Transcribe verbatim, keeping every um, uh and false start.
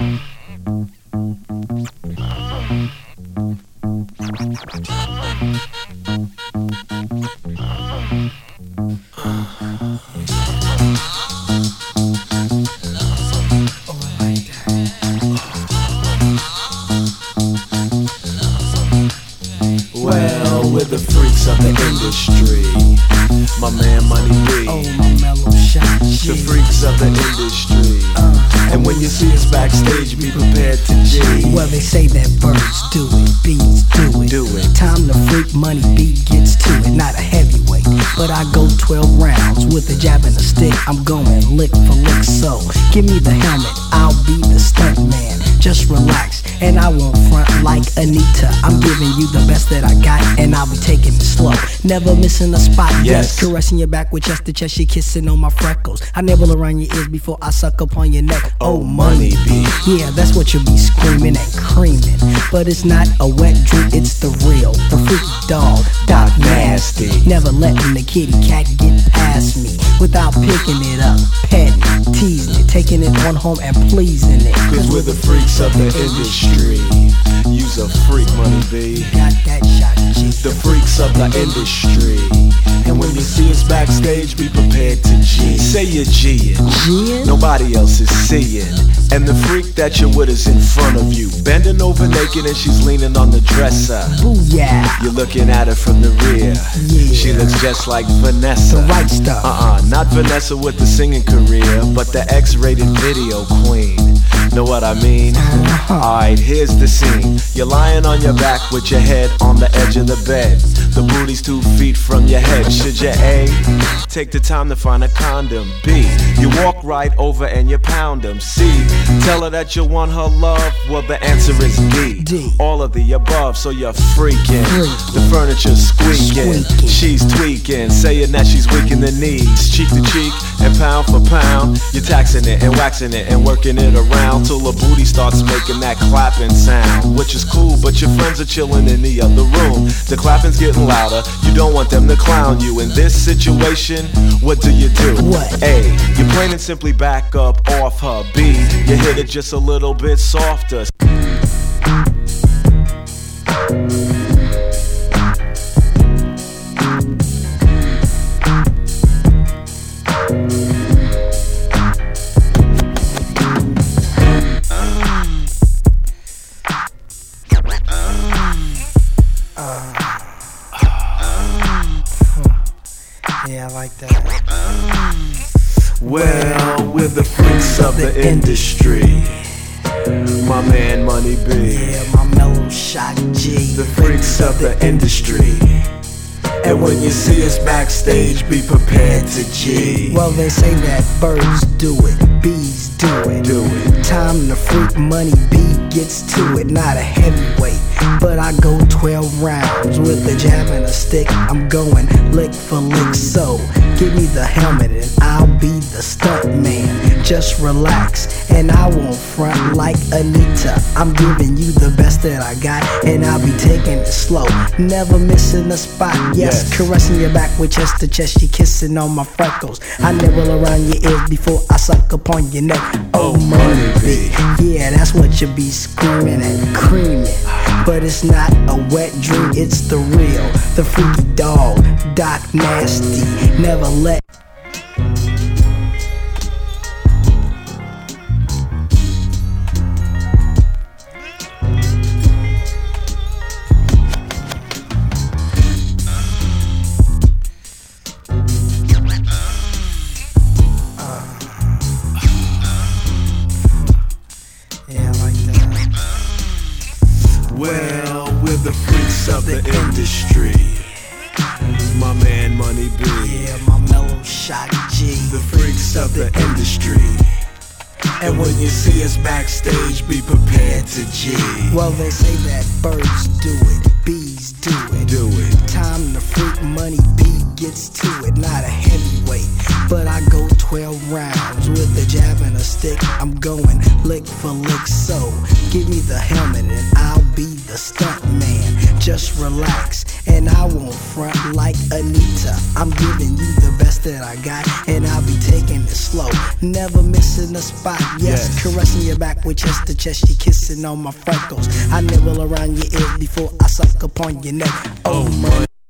Well, we're the freaks of the industry. My man Money B. Oh, my mellow shot. The freaks of the industry. And when you see us backstage, be prepared to G. Well, they say that birds do it, bees do it. Do it. Time to freak, Money B gets to it. Not a heavyweight, but I go twelve rounds with a jab and a stick. I'm going lick for lick, so give me the helmet. I'll be the stunt man. Just relax, and I won't front like Anita. I'm giving you the best that I got, and I'll be taking it slow. Never missing a spot, yes. Caressing your back with chest to chest, she kissing on my freckles. I nibble around your ears before I suck upon your neck. Oh, Money B. Yeah, that's what you'll be screaming and creaming. But it's not a wet dream, it's the real, the freaky dog, Doc Nasty. Never letting the kitty cat get past me without picking it up, petting, teasing it, taking it on home and pleasing it. Cause we're the freaks of the industry. You's a freak, Money B. Got that shot, G. The freaks of the industry. And when you see us backstage, be prepared to G. Say you're G'ing. G'ing? Nobody else is seeing. And the freak that you're with is in front of you, bending over naked and she's leaning on the dresser. Booyah. You're looking at her from the rear. Yeah. She looks just like Vanessa. The right stuff. Uh-uh, not Vanessa with the singing career, but the X-rated video queen. Know what I mean? Uh-huh. Alright, here's the scene. You're lying on your back with your head on the edge of the bed. The booty's two feet from your head. Should you A, take the time to find a condom? B, you walk right over and you pound them. C, tell her that you want her love. Well, the answer is D. D. All of the above, so you're freaking. Freaking. The furniture's squeaking. Squeaking. She's tweaking, saying that she's weak in the knees. Cheek to cheek and pound for pound. You're taxing it and waxing it and working it around till her booty starts making that clapping sound. Which is cool, but your friends are chilling in the other room. The clapping's getting louder. You don't want them to clown you. In this situation, what do you do? What? A, you plain and simply back up off her. B, you hit it just a little bit softer. Yeah, I like that. Well, we're the freaks of the industry. My man Money B. Yeah, my mellow shot, G. The freaks of the industry. And when you see us backstage, be prepared to G. Well, they say that birds do it, bees do it. Do it. Time to freak, Money B gets to it. Not a heavyweight, but I go twelve rounds with a jab and a stick. I'm going lick for lick, so give me the helmet and I'll be the stunt man. Just relax and I won't front like Anita. I'm giving you the best that I got and I'll be taking it slow. Never missing a spot, yes. Yes. Caressing your back with chest to chest, you kissing on my freckles. I nibble around your ears before I suck upon your neck. Oh, Money B. Yeah, that's what you be screaming and creaming. But it's not a wet dream, it's the real, the freaky dog, Doc Nasty. Never let Well, we're the freaks of the industry. My man Money B. Yeah, my mellow shot, G. The freaks of the industry. And when you see us backstage, be prepared to G. Well, they say that birds do it, bees do it. Do it. Time to freak, Money B gets to it. Not a heavyweight, but I go twelve rounds with a jab and a stick. I'm going lick for lick, so give me the helmet and I'll be the stunt man. Just relax and I won't front like Anita. I'm giving you the best that I got, and I'll be taking it slow, never missing a spot. Yes, yes. Caressing your back with chest to chest, you kissing on my freckles. I nibble around your ears before I suck upon your neck. Oh, money.